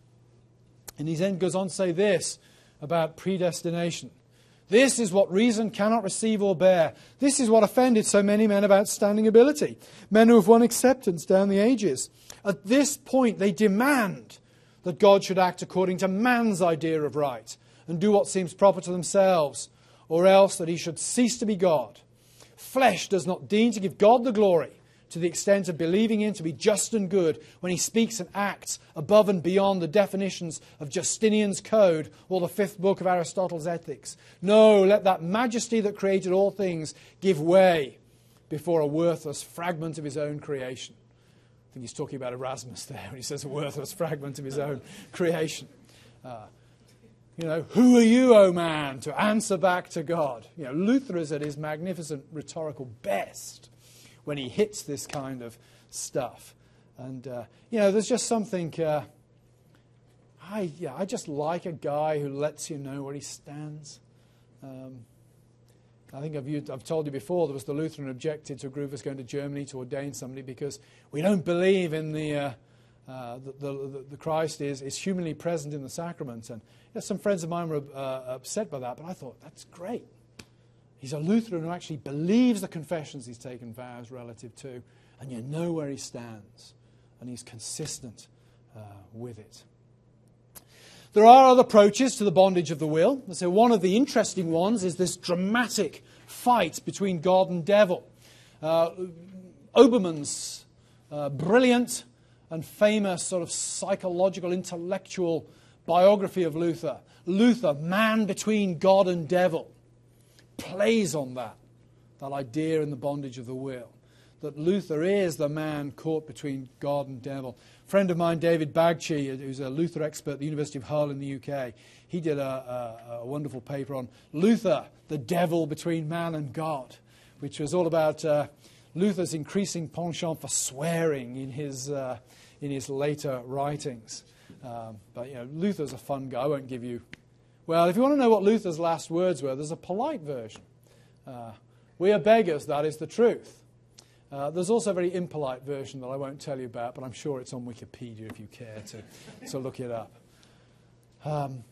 And he then goes on to say this about predestination. This is what reason cannot receive or bear. This is what offended so many men of outstanding ability, men who have won acceptance down the ages. At this point, they demand that God should act according to man's idea of right and do what seems proper to themselves, or else that he should cease to be God. Flesh does not deign to give God the glory to the extent of believing him to be just and good when he speaks and acts above and beyond the definitions of Justinian's Code or the fifth book of Aristotle's Ethics. No, let that majesty that created all things give way before a worthless fragment of his own creation. I think he's talking about Erasmus there when he says a worthless fragment of his own creation. Uh, you know, who are you, O man, to answer back to God? You know, Luther is at his magnificent rhetorical best when he hits this kind of stuff. And, uh, you know, there's just something, uh, I, yeah, I just like a guy who lets you know where he stands. Um, I think I've, used, I've told you before, there was the Lutheran objected to a group of us going to Germany to ordain somebody because we don't believe in the, uh, uh, the, the, the Christ is, is humanly present in the sacrament. And you know, some friends of mine were uh, upset by that, but I thought, that's great. He's a Lutheran who actually believes the confessions he's taken vows relative to, and you know where he stands, and he's consistent uh, with it. There are other approaches to the bondage of the will. So one of the interesting ones is this dramatic fight between God and devil. Uh, Obermann's uh, brilliant and famous sort of psychological, intellectual biography of Luther, Luther, Man Between God and Devil, plays on that, that idea in the bondage of the will, that Luther is the man caught between God and devil. A friend of mine, David Bagchi, who's a Luther expert at the University of Hull in the U K, he did a, a, a wonderful paper on Luther, the devil between man and God, which was all about uh, Luther's increasing penchant for swearing in his, uh, in his later writings. Um, but, you know, Luther's a fun guy. I won't give you Well, if you want to know what Luther's last words were, there's a polite version. Uh, we are beggars, that is the truth. Uh, there's also a very impolite version that I won't tell you about, but I'm sure it's on Wikipedia if you care to, to look it up. Um,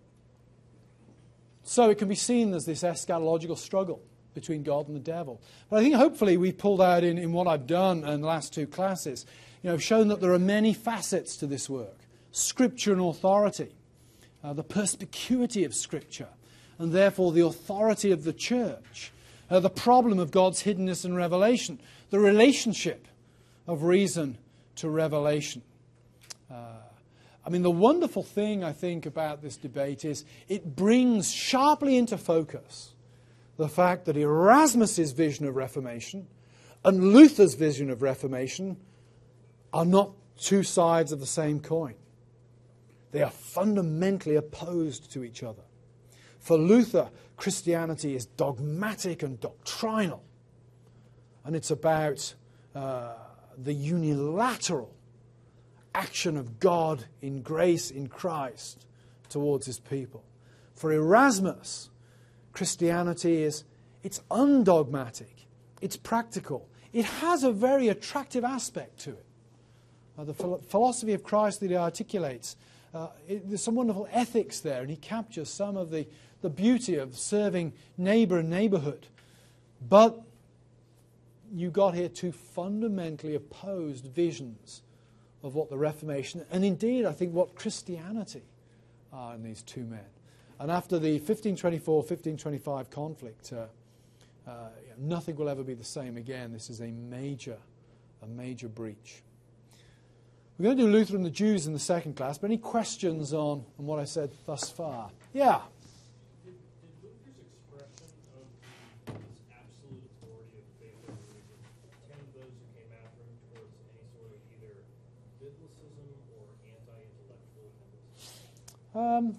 so it can be seen as this eschatological struggle between God and the devil. But I think hopefully we pulled out in, in what I've done in the last two classes, you know, shown that there are many facets to this work. Scripture and authority, uh, the perspicuity of Scripture, and therefore the authority of the church, uh, the problem of God's hiddenness and revelation, the relationship of reason to revelation. Uh, I mean, the wonderful thing, I think, about this debate is it brings sharply into focus the fact that Erasmus's vision of Reformation and Luther's vision of Reformation are not two sides of the same coin. They are fundamentally opposed to each other. For Luther, Christianity is dogmatic and doctrinal, and it's about uh, the unilateral action of God in grace in Christ towards his people. For Erasmus, Christianity is, it's undogmatic, it's practical. It has a very attractive aspect to it. Uh, the philo- philosophy of Christ that he articulates, uh, it, there's some wonderful ethics there, and he captures some of the, the beauty of serving neighbour and neighbourhood. But you got here two fundamentally opposed visions of what the Reformation, and indeed I think what Christianity are in these two men. And after the fifteen twenty-four fifteen twenty-five conflict, uh, uh, nothing will ever be the same again. This is a major, a major breach. We're going to do Luther and the Jews in the second class, but any questions on, on what I said thus far? Yeah? Did, did Luther's expression of this absolute authority of faith and religion tend those who came after him towards any sort of either biblicism or anti-intellectual tendency? Um,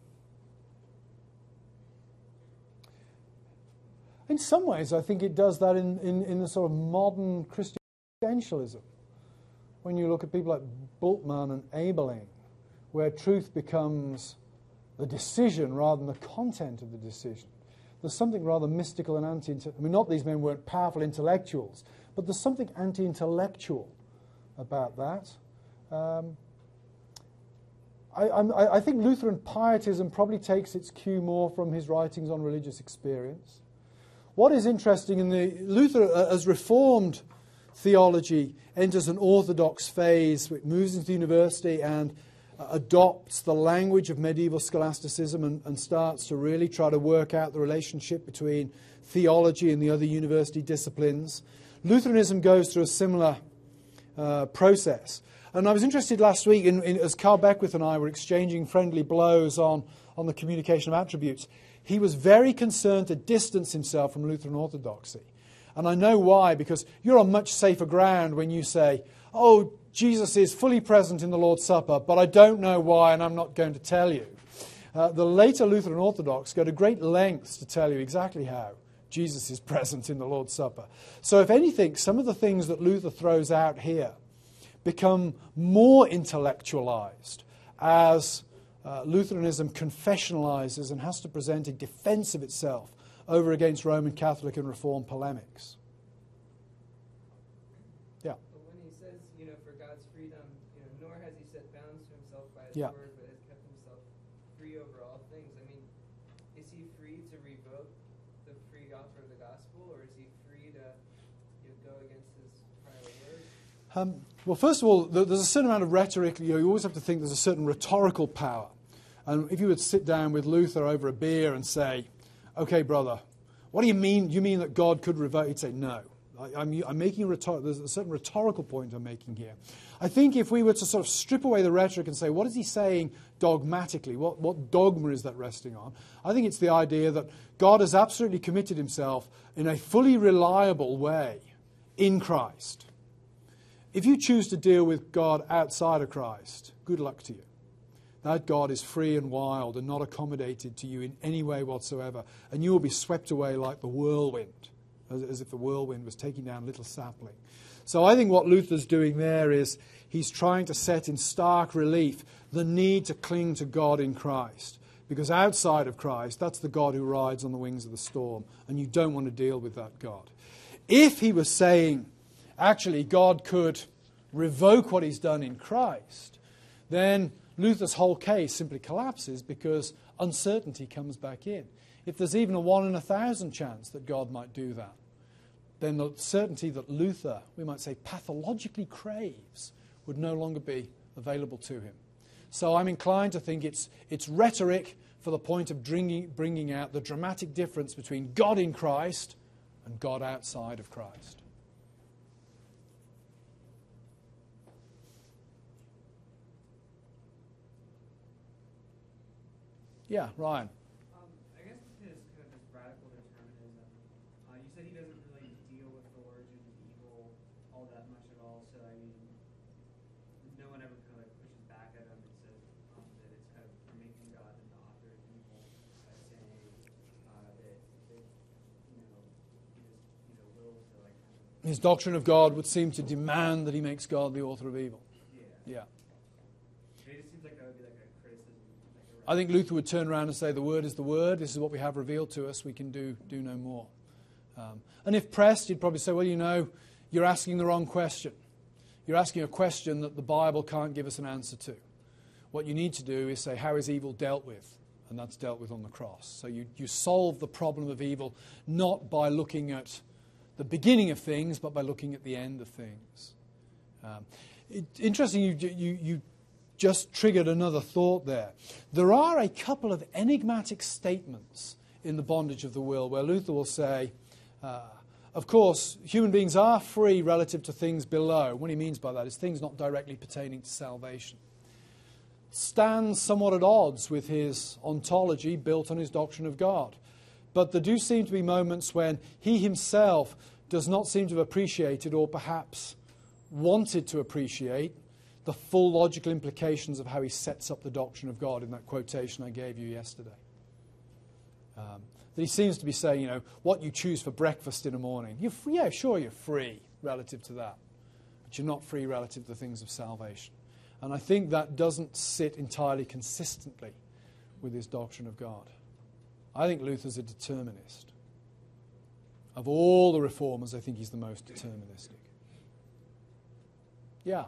in some ways, I think it does that in, in, in the sort of modern Christian existentialism. When you look at people like Bultmann and Ebeling, where truth becomes the decision rather than the content of the decision. There's something rather mystical and anti I mean, not these men weren't powerful intellectuals, but there's something anti-intellectual about that. Um, I, I, I think Lutheran pietism probably takes its cue more from his writings on religious experience. What is interesting in the Luther uh, as Reformed theology enters an orthodox phase, it moves into the university and uh, adopts the language of medieval scholasticism and, and starts to really try to work out the relationship between theology and the other university disciplines. Lutheranism goes through a similar uh, process. And I was interested last week, in, in, as Carl Beckwith and I were exchanging friendly blows on, on the communication of attributes, he was very concerned to distance himself from Lutheran orthodoxy. And I know why, because you're on much safer ground when you say, oh, Jesus is fully present in the Lord's Supper, but I don't know why and I'm not going to tell you. Uh, the later Lutheran Orthodox go to great lengths to tell you exactly how Jesus is present in the Lord's Supper. So if anything, some of the things that Luther throws out here become more intellectualized as uh, Lutheranism confessionalizes and has to present a defense of itself over against Roman Catholic and Reformed polemics. Yeah. But when he says, you know, for God's freedom, you know, nor has he set bounds to himself by his Yeah. word, but has kept himself free over all things. I mean, is he free to revoke the free offer of the gospel, or is he free to, you know, go against his prior word? Um, well, first of all, th- there's a certain amount of rhetoric. You know, you always have to think there's a certain rhetorical power. And if you would sit down with Luther over a beer and say, okay, brother, what do you mean? You mean that God could revoke? He'd say, no. I, I'm, I'm making a rhetor- there's a certain rhetorical point I'm making here. I think if we were to sort of strip away the rhetoric and say, what is he saying dogmatically? What, what dogma is that resting on? I think it's the idea that God has absolutely committed himself in a fully reliable way in Christ. If you choose to deal with God outside of Christ, good luck to you. That God is free and wild and not accommodated to you in any way whatsoever. And you will be swept away like the whirlwind, as, as if the whirlwind was taking down a little sapling. So I think what Luther's doing there is he's trying to set in stark relief the need to cling to God in Christ. Because outside of Christ, that's the God who rides on the wings of the storm, and you don't want to deal with that God. If he was saying, actually, God could revoke what he's done in Christ, then Luther's whole case simply collapses because uncertainty comes back in. If there's even a one in a thousand chance that God might do that, then the certainty that Luther, we might say, pathologically craves would no longer be available to him. So I'm inclined to think it's, it's rhetoric for the point of bringing, bringing out the dramatic difference between God in Christ and God outside of Christ. Yeah, Ryan. Um, I guess his kind of this radical determinism. Uh, you said he doesn't really deal with the origin of evil all that much at all. So I mean, no one ever kind of like pushes back at him and says um, that it's kind of making God the author of evil by saying uh, that, that you know he just you know wills to like. Kind of His doctrine of God would seem to demand that he makes God the author of evil. yeah. Yeah. It just seems like that would be like a criticism. Like a I think Luther would turn around and say, the word is the word, this is what we have revealed to us, we can do, do no more. Um, and if pressed, he'd probably say, well, you know, you're asking the wrong question. You're asking a question that the Bible can't give us an answer to. What you need to do is say, how is evil dealt with? And that's dealt with on the cross. So you, you solve the problem of evil not by looking at the beginning of things, but by looking at the end of things. Um, it, interesting, you, you, you just triggered another thought there. There are a couple of enigmatic statements in the bondage of the will where Luther will say, uh, of course, human beings are free relative to things below. What he means by that is things not directly pertaining to salvation. Stands somewhat at odds with his ontology built on his doctrine of God. But there do seem to be moments when he himself does not seem to have appreciated or perhaps wanted to appreciate the full logical implications of how he sets up the doctrine of God in that quotation I gave you yesterday. Um, that he seems to be saying, you know, what you choose for breakfast in the morning. You're free, yeah, sure, you're free relative to that. But you're not free relative to the things of salvation. And I think that doesn't sit entirely consistently with his doctrine of God. I think Luther's a determinist. Of all the reformers, I think he's the most deterministic. Yeah.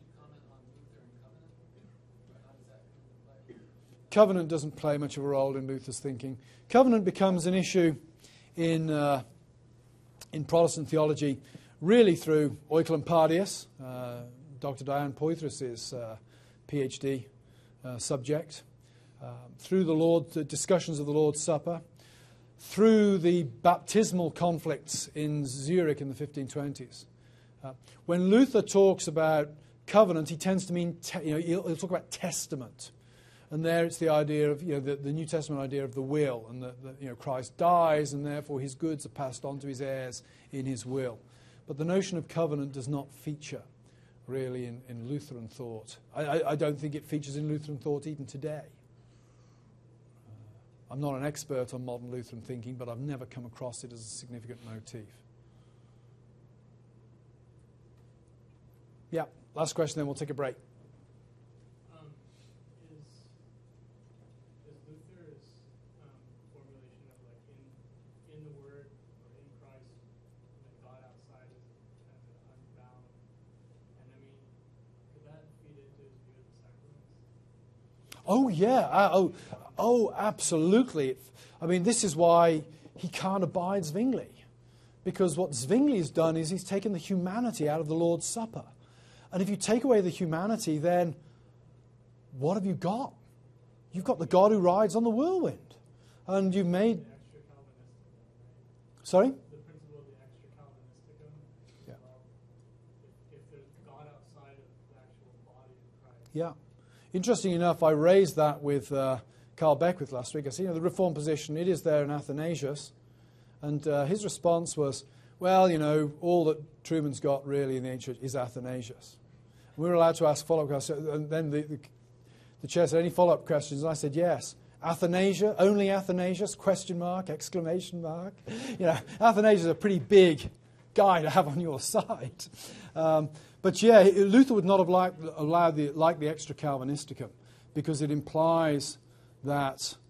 Covenant doesn't play much of a role in Luther's thinking. Covenant becomes an issue in uh, in Protestant theology really through Oecolampadius, uh, Doctor Diane Poitras' uh, PhD uh, subject, uh, through the Lord, the discussions of the Lord's Supper, through the baptismal conflicts in Zurich in the fifteen twenties. Uh, when Luther talks about covenant, he tends to mean, te- you know, he'll, he'll talk about testament. And there it's the idea of, you know, the, the New Testament idea of the will, and that, you know, Christ dies and therefore his goods are passed on to his heirs in his will. But the notion of covenant does not feature really in, in Lutheran thought. I, I, I don't think it features in Lutheran thought even today. Uh, I'm not an expert on modern Lutheran thinking, but I've never come across it as a significant motif. Yeah, last question, then we'll take a break. Um, is, is Luther's um, formulation of like in, in the Word or in Christ, and God outside is kind of unbound? And I mean, could that feed into his view of the sacraments? Oh, yeah. Uh, oh, oh, absolutely. I mean, this is why he can't abide Zwingli. Because what Zwingli has done is he's taken the humanity out of the Lord's Supper. And if you take away the humanity, then what have you got? You've got the God who rides on the whirlwind. And you've made... The extra Calvinistic, right? Sorry? The principle of the extra Calvinistic. Yeah. Well, if, if there's God outside of the actual body of Christ. Yeah. Interesting enough, I raised that with uh, Carl Beckwith last week. I said, you know, the Reformed position, it is there in Athanasius. And uh, his response was, well, you know, all that Truman's got really in the ancient church is Athanasius. And we were allowed to ask follow-up questions. And then the, the, the chair said, any follow-up questions? And I said, yes. Athanasia, only Athanasius, question mark, exclamation mark. You know, Athanasius is a pretty big guy to have on your side. Um, but yeah, Luther would not have liked, allowed the, liked the extra Calvinisticum because it implies that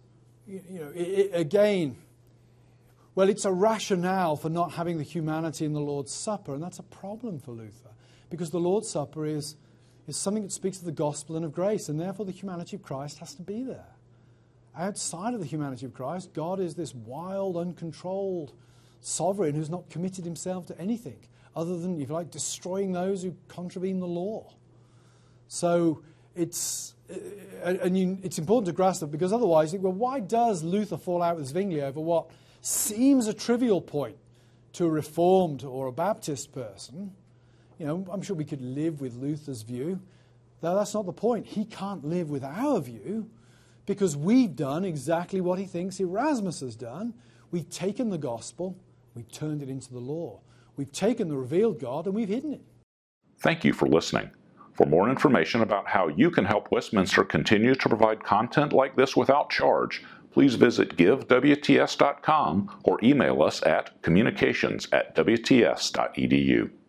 you know, it, it, again, well, it's a rationale for not having the humanity in the Lord's Supper, and that's a problem for Luther, because the Lord's Supper is, is something that speaks of the gospel and of grace, and therefore the humanity of Christ has to be there. Outside of the humanity of Christ, God is this wild, uncontrolled sovereign who's not committed himself to anything other than, if you like, destroying those who contravene the law. So it's and you, it's important to grasp that, because otherwise, well, why does Luther fall out with Zwingli over what seems a trivial point to a Reformed or a Baptist person? You know, I'm sure we could live with Luther's view. Though that's not the point. He can't live with our view, because we've done exactly what he thinks Erasmus has done. We've taken the gospel, we've turned it into the law. We've taken the revealed God and we've hidden it. Thank you for listening. For more information about how you can help Westminster continue to provide content like this without charge, please visit give W T S dot com or email us at communications at W T S dot E D U.